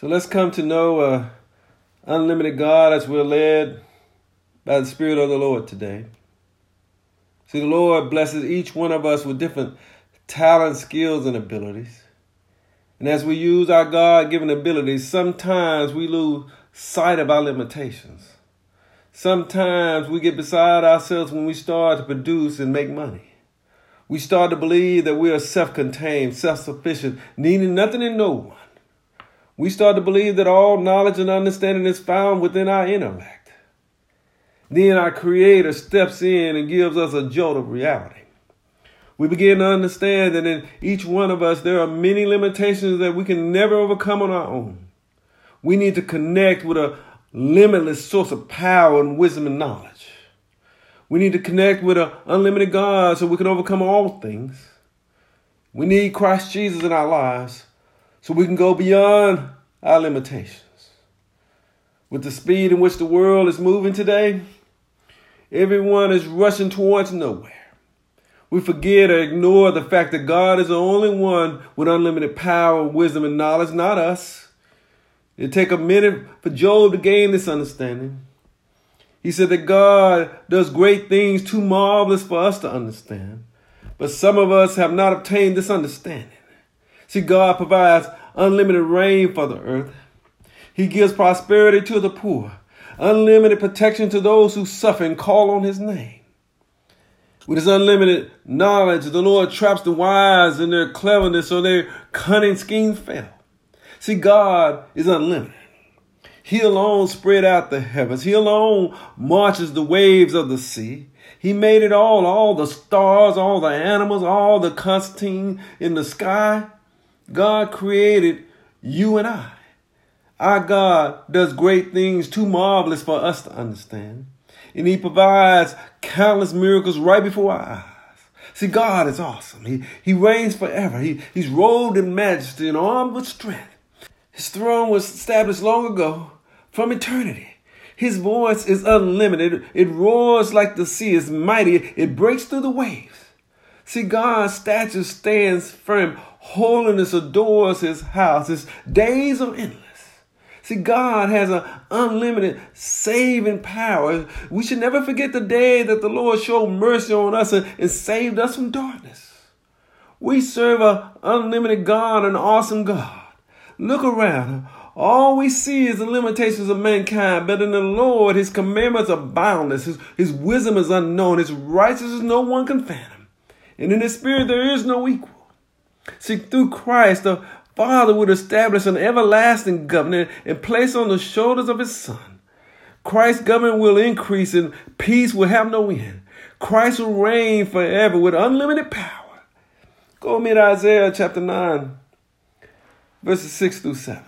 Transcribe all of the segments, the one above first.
So let's come to know unlimited God as we're led by the Spirit of the Lord today. See, the Lord blesses each one of us with different talents, skills, and abilities. And as we use our God-given abilities, sometimes we lose sight of our limitations. Sometimes we get beside ourselves when we start to produce and make money. We start to believe that we are self-contained, self-sufficient, needing nothing and no one. We start to believe that all knowledge and understanding is found within our intellect. Then our Creator steps in and gives us a jolt of reality. We begin to understand that in each one of us, there are many limitations that we can never overcome on our own. We need to connect with a limitless source of power and wisdom and knowledge. We need to connect with an unlimited God so we can overcome all things. We need Christ Jesus in our lives so we can go beyond our limitations. With the speed in which the world is moving today, everyone is rushing towards nowhere. We forget or ignore the fact that God is the only one with unlimited power, wisdom, and knowledge, not us. It'll take a minute for Job to gain this understanding. He said that God does great things too marvelous for us to understand. But some of us have not obtained this understanding. See, God provides unlimited rain for the earth. He gives prosperity to the poor, unlimited protection to those who suffer and call on his name. With his unlimited knowledge, the Lord traps the wise in their cleverness or their cunning schemes fail. See, God is unlimited. He alone spread out the heavens. He alone marches the waves of the sea. He made it all the stars, all the animals, all the Constantine in the sky. God created you and I. Our God does great things too marvelous for us to understand. And he provides countless miracles right before our eyes. See, God is awesome. He reigns forever. He's robed in majesty and armed with strength. His throne was established long ago from eternity. His voice is unlimited. It roars like the sea. It's mighty. It breaks through the waves. See, God's stature stands firm. Holiness adores his house. His days are endless. See, God has an unlimited saving power. We should never forget the day that the Lord showed mercy on us and saved us from darkness. We serve an unlimited God, an awesome God. Look around. All we see is the limitations of mankind, but in the Lord, his commandments are boundless. His wisdom is unknown. His righteousness no one can fathom. And in his spirit, there is no equal. See, through Christ, the Father would establish an everlasting government and place on the shoulders of his Son. Christ's government will increase and peace will have no end. Christ will reign forever with unlimited power. Go with me to Isaiah chapter 9, verses 6 through 7.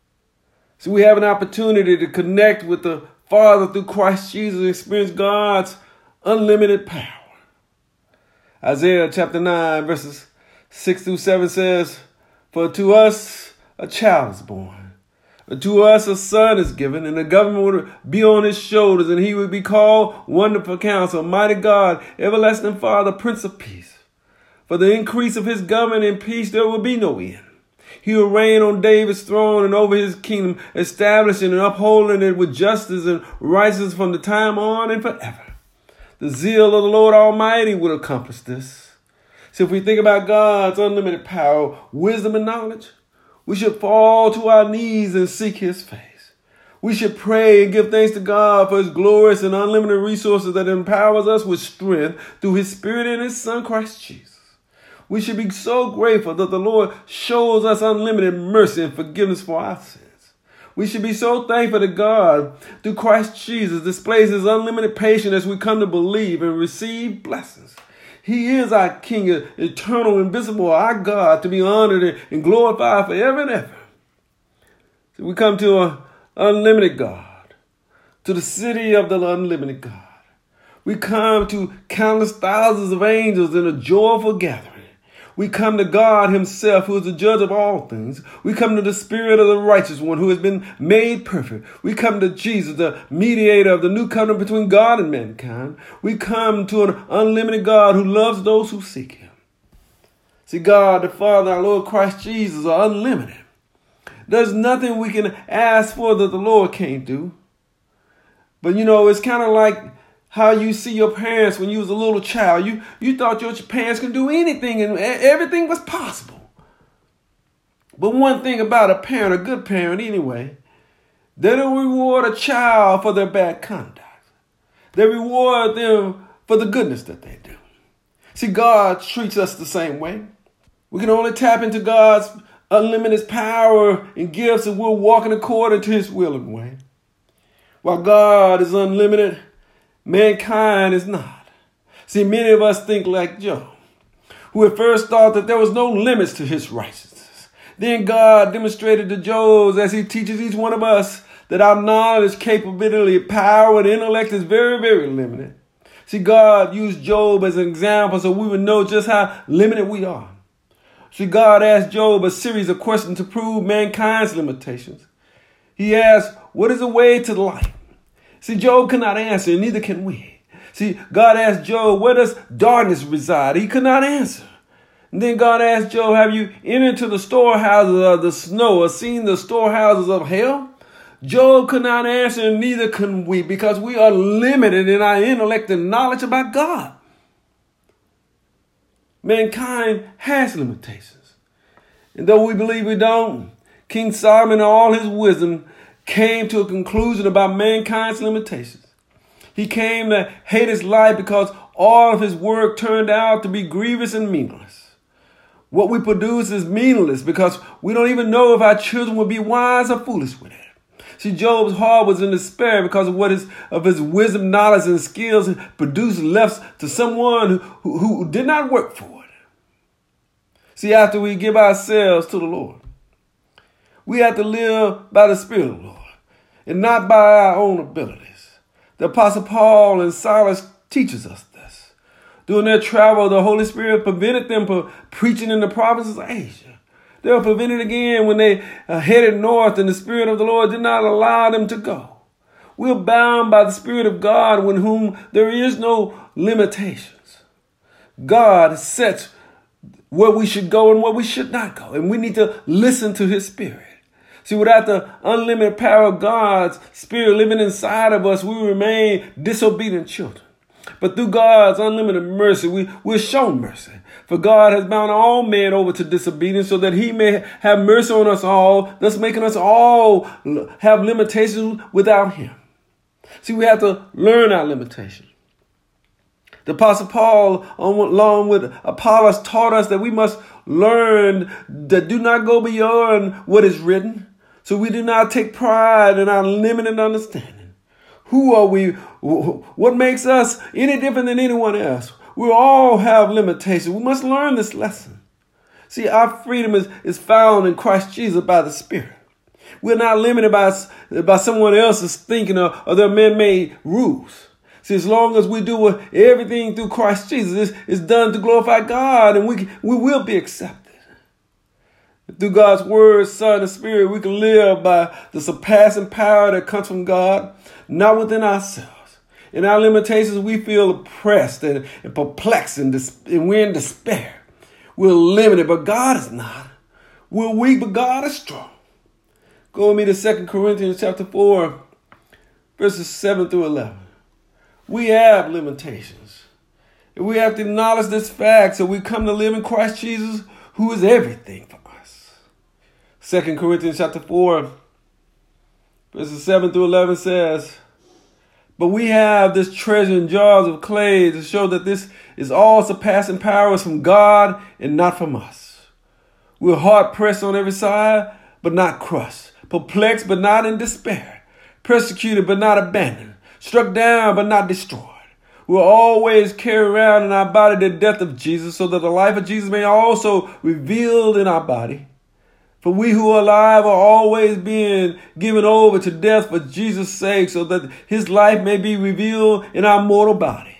So we have an opportunity to connect with the Father through Christ Jesus and experience God's unlimited power. Isaiah chapter 9, verses 6 through 7 says, "For to us a child is born, and to us a son is given, and the government will be on his shoulders, and he will be called Wonderful Counselor, Mighty God, Everlasting Father, Prince of Peace. For the increase of his government and peace there will be no end. He will reign on David's throne and over his kingdom, establishing and upholding it with justice and righteousness from the time on and forever. The zeal of the Lord Almighty will accomplish this." So if we think about God's unlimited power, wisdom, and knowledge, we should fall to our knees and seek his face. We should pray and give thanks to God for his glorious and unlimited resources that empowers us with strength through his Spirit and his Son, Christ Jesus. We should be so grateful that the Lord shows us unlimited mercy and forgiveness for our sins. We should be so thankful that God, through Christ Jesus, displays his unlimited patience as we come to believe and receive blessings. He is our King, eternal, invisible, our God, to be honored and glorified forever and ever. So we come to an unlimited God, to the city of the unlimited God. We come to countless thousands of angels in a joyful gathering. We come to God himself, who is the judge of all things. We come to the Spirit of the righteous one who has been made perfect. We come to Jesus, the mediator of the new covenant between God and mankind. We come to an unlimited God who loves those who seek him. See, God the Father, our Lord Christ Jesus, are unlimited. There's nothing we can ask for that the Lord can't do. But it's kind of like how you see your parents when you was a little child. You thought your parents could do anything and everything was possible. But one thing about a parent, a good parent anyway, they don't reward a child for their bad conduct. They reward them for the goodness that they do. See, God treats us the same way. We can only tap into God's unlimited power and gifts if we're walking according to his will and way. While God is unlimited, mankind is not. See, many of us think like Job, who at first thought that there was no limits to his righteousness. Then God demonstrated to Job, as he teaches each one of us, that our knowledge, capability, power, and intellect is very, very limited. See, God used Job as an example so we would know just how limited we are. See, God asked Job a series of questions to prove mankind's limitations. He asked, what is the way to life? See, Job could not answer, and neither can we. See, God asked Job, where does darkness reside? He could not answer. And then God asked Job, have you entered into the storehouses of the snow or seen the storehouses of hell? Job could not answer, and neither can we, because we are limited in our intellect and knowledge about God. Mankind has limitations. And though we believe we don't, King Solomon in all his wisdom came to a conclusion about mankind's limitations. He came to hate his life because all of his work turned out to be grievous and meaningless. What we produce is meaningless because we don't even know if our children will be wise or foolish with it. See, Job's heart was in despair because of his wisdom, knowledge, and skills produced left to someone who did not work for it. See, after we give ourselves to the Lord, we have to live by the Spirit of the Lord and not by our own abilities. The Apostle Paul and Silas teaches us this. During their travel, the Holy Spirit prevented them from preaching in the provinces of Asia. They were prevented again when they headed north, and the Spirit of the Lord did not allow them to go. We're bound by the Spirit of God, with whom there is no limitations. God sets where we should go and where we should not go, and we need to listen to his Spirit. See, without the unlimited power of God's Spirit living inside of us, we remain disobedient children. But through God's unlimited mercy, we're shown mercy. For God has bound all men over to disobedience so that he may have mercy on us all, thus making us all have limitations without him. See, we have to learn our limitations. The Apostle Paul, along with Apollos, taught us that we must learn that do not go beyond what is written, so we do not take pride in our limited understanding. Who are we? What makes us any different than anyone else? We all have limitations. We must learn this lesson. See, our freedom is found in Christ Jesus by the Spirit. We're not limited by someone else's thinking or their man-made rules. See, as long as we do everything through Christ Jesus, it's done to glorify God, and we will be accepted. Through God's word, Son, and Spirit, we can live by the surpassing power that comes from God, not within ourselves. In our limitations, we feel oppressed and perplexed, and we're in despair. We're limited, but God is not. We're weak, but God is strong. Go with me to 2 Corinthians chapter 4, verses 7 through 11. We have limitations. And we have to acknowledge this fact so we come to live in Christ Jesus, who is everything for us. 2 Corinthians chapter 4, verses 7 through 11 says, but we have this treasure in jars of clay to show that this is all surpassing powers from God and not from us. We're hard pressed on every side, but not crushed. Perplexed, but not in despair. Persecuted, but not abandoned. Struck down, but not destroyed. We'll always carry around in our body the death of Jesus, so that the life of Jesus may also be revealed in our body. For we who are alive are always being given over to death for Jesus' sake, so that his life may be revealed in our mortal body.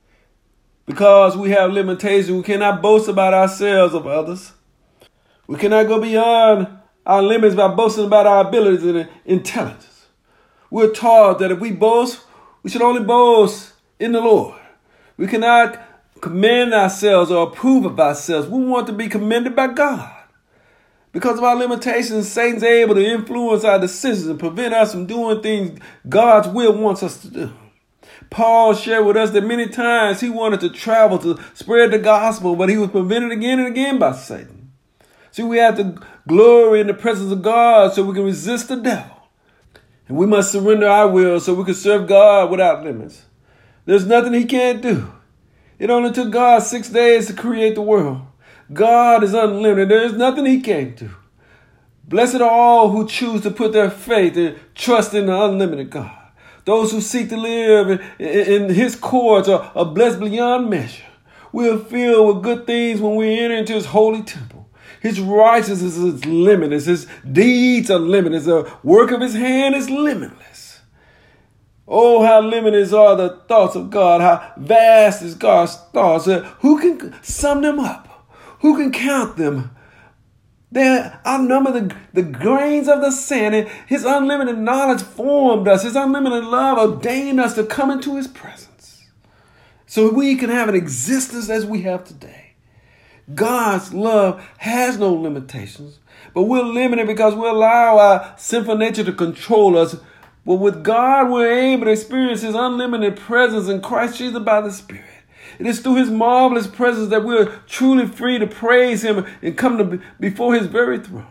Because we have limitations, we cannot boast about ourselves or others. We cannot go beyond our limits by boasting about our abilities and intelligence. We're taught that if we boast, we should only boast in the Lord. We cannot commend ourselves or approve of ourselves. We want to be commended by God. Because of our limitations, Satan's able to influence our decisions and prevent us from doing things God's will wants us to do. Paul shared with us that many times he wanted to travel to spread the gospel, but he was prevented again and again by Satan. See, we have to glory in the presence of God so we can resist the devil. And we must surrender our will so we can serve God without limits. There's nothing he can't do. It only took God 6 days to create the world. God is unlimited. There is nothing he can't do. Blessed are all who choose to put their faith and trust in the unlimited God. Those who seek to live in his courts are blessed beyond measure. We are filled with good things when we enter into his holy temple. His righteousness is limitless. His deeds are limitless. The work of his hand is limitless. Oh, how limitless are the thoughts of God. How vast is God's thoughts. Who can sum them up? Who can count them? They outnumber the grains of the sand. And his unlimited knowledge formed us. His unlimited love ordained us to come into his presence, so we can have an existence as we have today. God's love has no limitations, but we're limited because we allow our sinful nature to control us. But with God, we're able to experience his unlimited presence in Christ Jesus by the Spirit. It is through his marvelous presence that we're truly free to praise him and come before his very throne.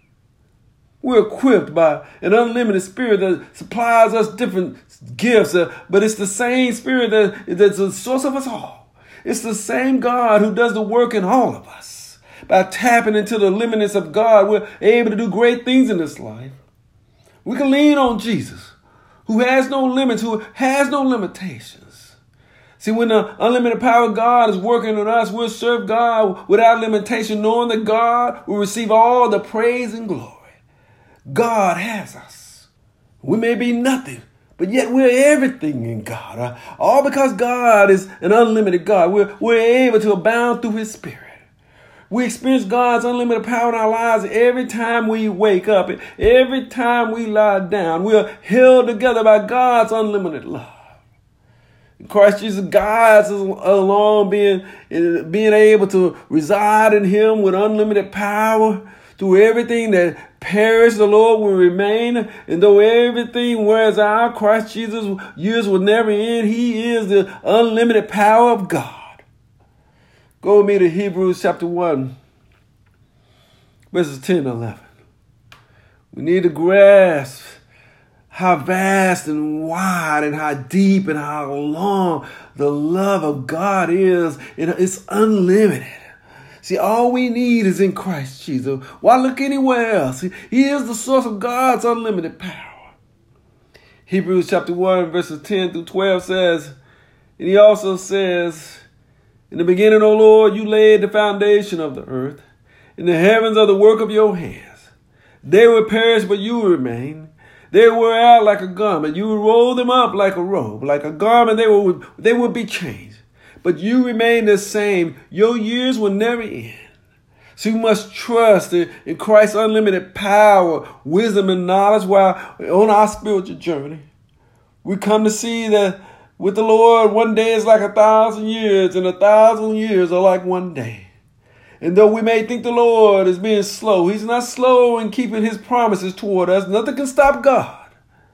We're equipped by an unlimited spirit that supplies us different gifts, but it's the same spirit that's the source of us all. It's the same God who does the work in all of us. By tapping into the limitness of God, we're able to do great things in this life. We can lean on Jesus, who has no limits, who has no limitations. See, when the unlimited power of God is working on us, we'll serve God without limitation, knowing that God will receive all the praise and glory. God has us. We may be nothing, but yet we're everything in God. All because God is an unlimited God. We're able to abound through his Spirit. We experience God's unlimited power in our lives every time we wake up, every time we lie down. We're held together by God's unlimited love. Christ Jesus guides us along, being able to reside in him with unlimited power. Through everything that perishes, the Lord will remain. And though everything wears out, Christ Jesus' years will never end. He is the unlimited power of God. Go with me to Hebrews chapter 1, verses 10 and 11. We need to grasp how vast and wide and how deep and how long the love of God is. It's unlimited. See, all we need is in Christ Jesus. Why look anywhere else? He is the source of God's unlimited power. Hebrews chapter 1, verses 10 through 12 says, and he also says, in the beginning, O Lord, you laid the foundation of the earth, and the heavens are the work of your hands. They will perish, but you will remain. They wear out like a garment. You will roll them up like a robe. Like a garment, they will be changed. But you remain the same. Your years will never end. So you must trust in Christ's unlimited power, wisdom, and knowledge while on our spiritual journey. We come to see that with the Lord, one day is like 1,000 years, and 1,000 years are like one day. And though we may think the Lord is being slow, he's not slow in keeping his promises toward us. Nothing can stop God.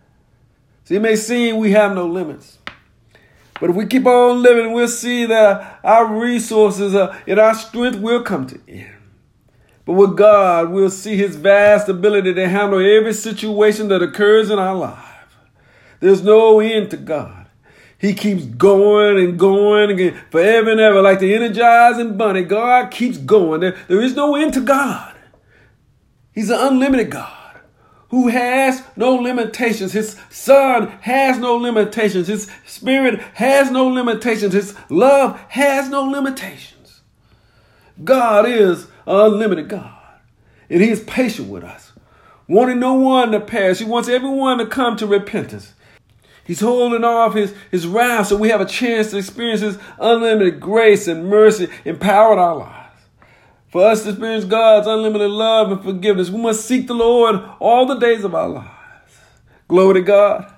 See, it may seem we have no limits. But if we keep on living, we'll see that our resources and our strength will come to end. But with God, we'll see his vast ability to handle every situation that occurs in our life. There's no end to God. He keeps going and going again, forever and ever, like the Energizing Bunny. God keeps going. There is no end to God. He's an unlimited God who has no limitations. His Son has no limitations. His Spirit has no limitations. His love has no limitations. God is an unlimited God, and he is patient with us, wanting no one to perish. He wants everyone to come to repentance. He's holding off his wrath so we have a chance to experience his unlimited grace and mercy and power in our lives. For us to experience God's unlimited love and forgiveness, we must seek the Lord all the days of our lives. Glory to God.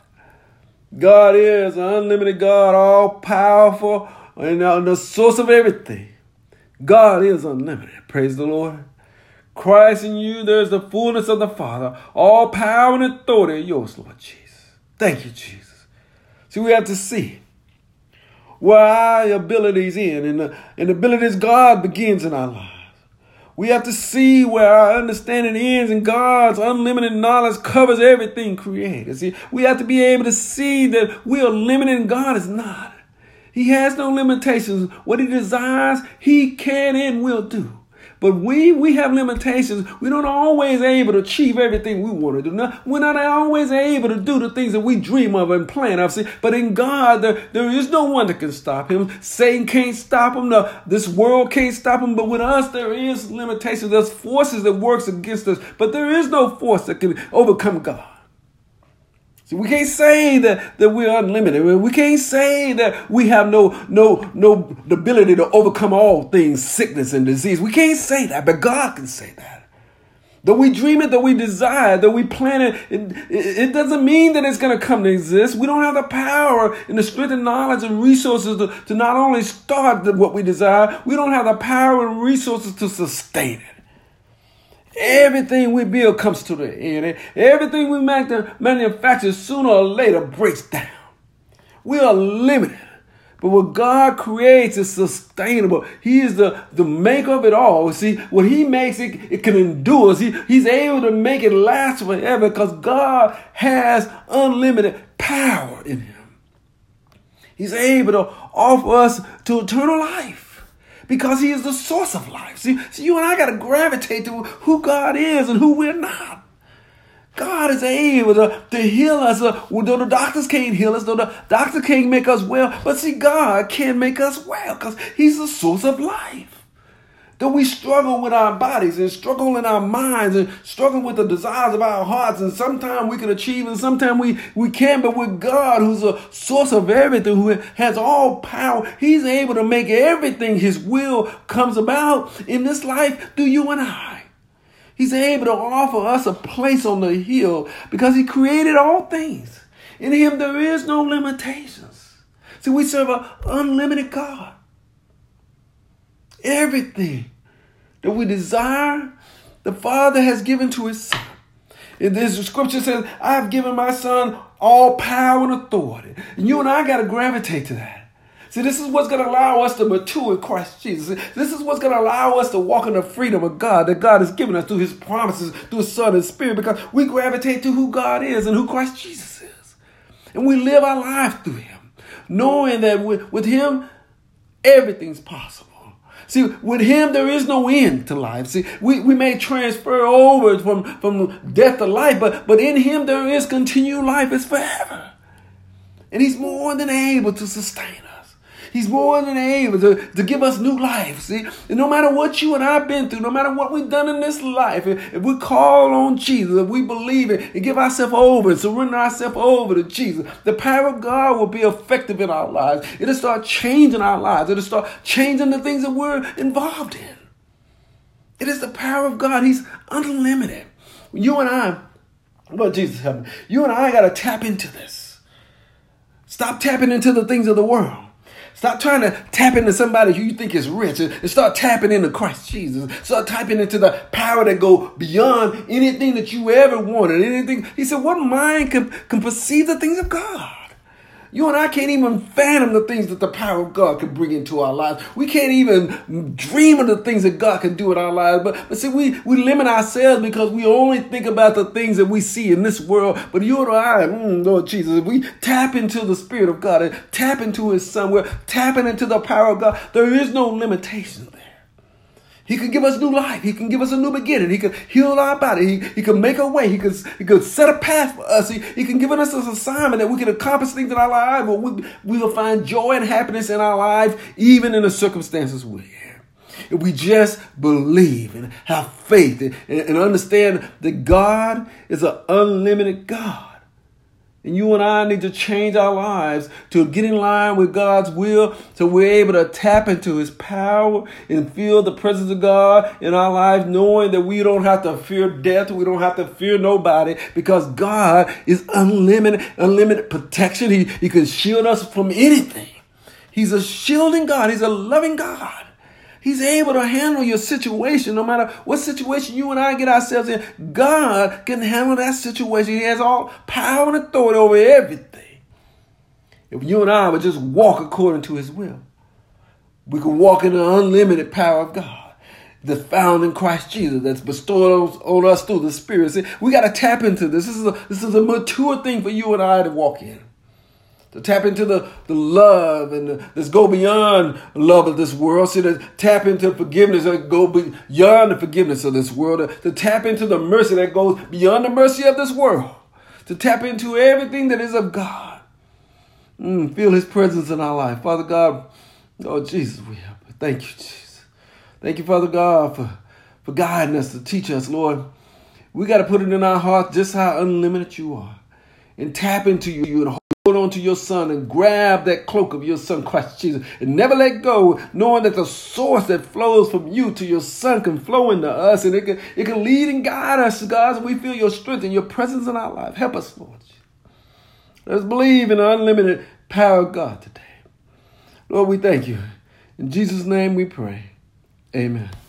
God is an unlimited God, all powerful, and the source of everything. God is unlimited. Praise the Lord. Christ in you, there's the fullness of the Father. All power and authority are yours, Lord Jesus. Thank you, Jesus. See, we have to see where our abilities end, and the abilities God begins in our lives. We have to see where our understanding ends and God's unlimited knowledge covers everything created. See, we have to be able to see that we are limited and God is not. He has no limitations. What he desires, he can and will do. But we have limitations. We don't always able to achieve everything we want to do. We're not always able to do the things that we dream of and plan of. See, but in God, there is no one that can stop him. Satan can't stop him. This world can't stop him. But with us, there is limitations. There's forces that works against us. But there is no force that can overcome God. See, we can't say that we're unlimited. We can't say that we have no ability to overcome all things, sickness and disease. We can't say that, but God can say that. Though we dream it, though we desire, though we plan it, it doesn't mean that it's going to come to exist. We don't have the power and the strength and knowledge and resources to not only start what we desire, we don't have the power and resources to sustain it. Everything we build comes to the end. Everything we manufacture sooner or later breaks down. We are limited. But what God creates is sustainable. He is the maker of it all. See, what he makes, it can endure. See, he's able to make it last forever because God has unlimited power in him. He's able to offer us to eternal life. Because he is the source of life. See, you and I got to gravitate to who God is and who we're not. God is able to heal us. Though the doctors can't heal us, though the doctor can't make us well. But see, God can make us well because he's the source of life. Though we struggle with our bodies and struggle in our minds and struggle with the desires of our hearts, and sometimes we can achieve and sometimes we can't, but with God, who's the source of everything, who has all power, he's able to make everything his will comes about in this life through you and I. He's able to offer us a place on the hill because he created all things. In him there is no limitations. See, we serve an unlimited God. Everything that we desire, the Father has given to his Son. And this scripture says, I have given my Son all power and authority. And you and I got to gravitate to that. See, this is what's going to allow us to mature in Christ Jesus. This is what's going to allow us to walk in the freedom of God that God has given us through his promises, through his Son and Spirit, because we gravitate to who God is and who Christ Jesus is. And we live our life through him, knowing that with him, everything's possible. See, with him, there is no end to life. See, we may transfer over from death to life, but in him, there is continued life. It's forever. And he's more than able to sustain us. He's more than able to give us new life. See, and no matter what you and I have been through, no matter what we've done in this life, if we call on Jesus, if we believe it and give ourselves over and surrender ourselves over to Jesus, the power of God will be effective in our lives. It'll start changing our lives. It'll start changing the things that we're involved in. It is the power of God. He's unlimited. You and I, Lord Jesus, help me. You and I got to tap into this. Stop tapping into the things of the world. Stop trying to tap into somebody who you think is rich and start tapping into Christ Jesus. Start tapping into the power that go beyond anything that you ever wanted. Anything. He said, what mind can perceive the things of God? You and I can't even fathom the things that the power of God can bring into our lives. We can't even dream of the things that God can do in our lives. But see, we limit ourselves because we only think about the things that we see in this world. But you and I, Lord Jesus, if we tap into the Spirit of God and tap into his Son, we're tapping into the power of God. There is no limitation there. He can give us new life. He can give us a new beginning. He can heal our body. He can make a way. He can set a path for us. He can give us this assignment that we can accomplish things in our life, but we will find joy and happiness in our life, even in the circumstances we're in. If we just believe and have faith and understand that God is an unlimited God. And you and I need to change our lives to get in line with God's will so we're able to tap into his power and feel the presence of God in our lives, knowing that we don't have to fear death. We don't have to fear nobody because God is unlimited protection. He can shield us from anything. He's a shielding God. He's a loving God. He's able to handle your situation. No matter what situation you and I get ourselves in, God can handle that situation. He has all power and authority over everything. If you and I would just walk according to his will, we can walk in the unlimited power of God that's found in Christ Jesus, that's bestowed on us through the Spirit. See, we got to tap into this. This is a mature thing for you and I to walk in. To tap into the love and let's go beyond love of this world. See, to tap into forgiveness that go beyond the forgiveness of this world. To tap into the mercy that goes beyond the mercy of this world. To tap into everything that is of God. Feel his presence in our life. Father God, oh Jesus, we help you. Thank you, Jesus. Thank you, Father God, for guiding us, to teach us, Lord. We got to put it in our heart just how unlimited you are. And tap into you and hold on to your Son and grab that cloak of your Son, Christ Jesus, and never let go, knowing that the source that flows from you to your Son can flow into us, and it can lead and guide us, God, so we feel your strength and your presence in our life. Help us, Lord. Let's believe in the unlimited power of God today. Lord, we thank you. In Jesus' name we pray. Amen.